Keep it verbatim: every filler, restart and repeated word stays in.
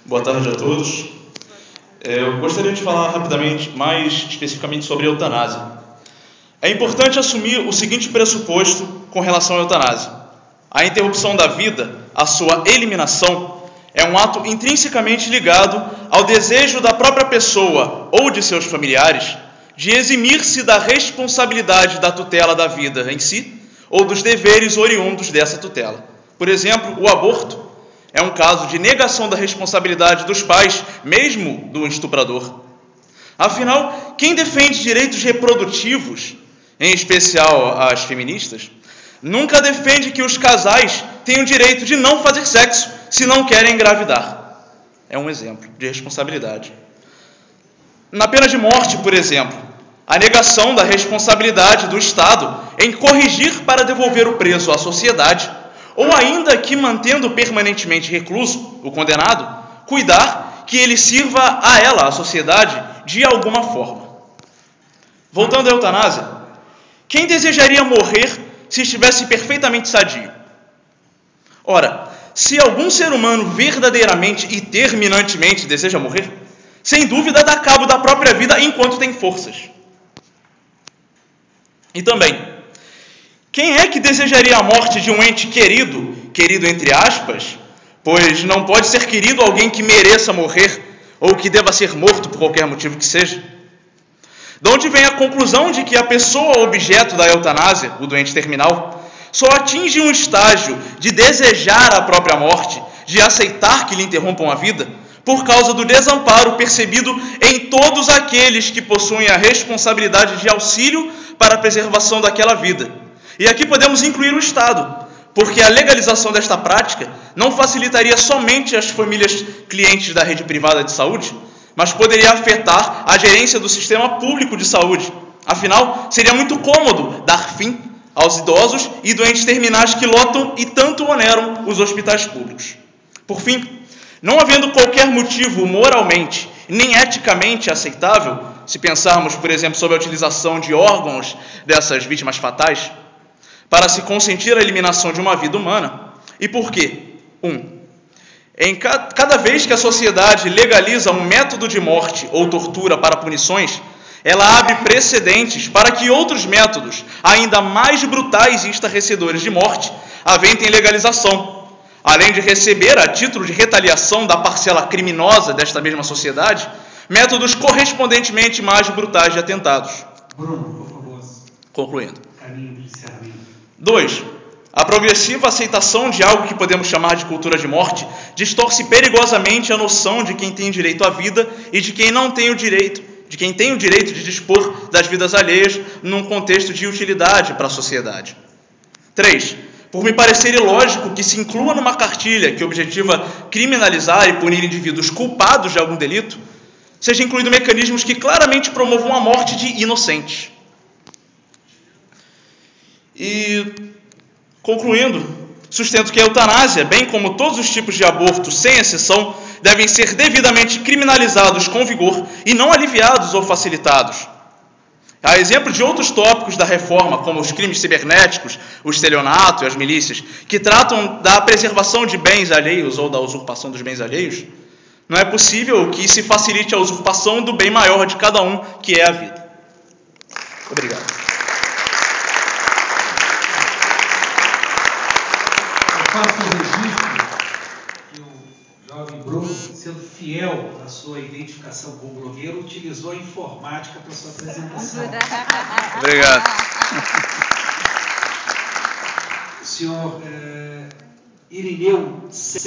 Boa tarde a todos. Eu gostaria de falar rapidamente, mais especificamente sobre a eutanásia. É importante assumir o seguinte pressuposto com relação à eutanásia. A interrupção da vida, a sua eliminação, é um ato intrinsecamente ligado ao desejo da própria pessoa ou de seus familiares de eximir-se da responsabilidade da tutela da vida em si ou dos deveres oriundos dessa tutela. Por exemplo, o aborto é um caso de negação da responsabilidade dos pais, mesmo do estuprador. Afinal, quem defende direitos reprodutivos, em especial as feministas, nunca defende que os casais tenham o direito de não fazer sexo se não querem engravidar. É um exemplo de responsabilidade. Na pena de morte, por exemplo, a negação da responsabilidade do Estado em corrigir para devolver o preso à sociedade, ou ainda que, mantendo permanentemente recluso o condenado, cuidar que ele sirva a ela, à sociedade, de alguma forma. Voltando à eutanásia, quem desejaria morrer se estivesse perfeitamente sadio? Ora, se algum ser humano verdadeiramente e terminantemente deseja morrer, sem dúvida dá cabo da própria vida enquanto tem forças. E também, quem é que desejaria a morte de um ente querido, querido entre aspas, pois não pode ser querido alguém que mereça morrer ou que deva ser morto por qualquer motivo que seja? De onde vem a conclusão de que a pessoa objeto da eutanásia, o doente terminal, só atinge um estágio de desejar a própria morte, de aceitar que lhe interrompam a vida, por causa do desamparo percebido em todos aqueles que possuem a responsabilidade de auxílio para a preservação daquela vida. E aqui podemos incluir o Estado, porque a legalização desta prática não facilitaria somente as famílias clientes da rede privada de saúde, mas poderia afetar a gerência do sistema público de saúde. Afinal, seria muito cômodo dar fim aos idosos e doentes terminais que lotam e tanto oneram os hospitais públicos. Por fim, não havendo qualquer motivo moralmente nem eticamente aceitável, se pensarmos, por exemplo, sobre a utilização de órgãos dessas vítimas fatais, para se consentir a eliminação de uma vida humana. E por quê? Um, em ca- cada vez que a sociedade legaliza um método de morte ou tortura para punições, ela abre precedentes para que outros métodos, ainda mais brutais e estarrecedores de morte, aventem legalização, além de receber, a título de retaliação da parcela criminosa desta mesma sociedade, métodos correspondentemente mais brutais de atentados. Bruno, por favor. Concluindo. Caminho de encerramento. dois. A progressiva aceitação de algo que podemos chamar de cultura de morte distorce perigosamente a noção de quem tem direito à vida e de quem não tem o direito, de quem tem o direito de dispor das vidas alheias num contexto de utilidade para a sociedade. três. Por me parecer ilógico que se inclua numa cartilha que objetiva criminalizar e punir indivíduos culpados de algum delito, seja incluído mecanismos que claramente promovam a morte de inocentes. E, concluindo, sustento que a eutanásia, bem como todos os tipos de aborto, sem exceção, devem ser devidamente criminalizados com vigor e não aliviados ou facilitados. A exemplo de outros tópicos da reforma, como os crimes cibernéticos, o estelionato e as milícias, que tratam da preservação de bens alheios ou da usurpação dos bens alheios, não é possível que se facilite a usurpação do bem maior de cada um, que é a vida. Obrigado. Faço o registro que o jovem Bruno, sendo fiel à sua identificação como blogueiro, utilizou a informática para sua apresentação. Obrigado. O senhor é, Irineu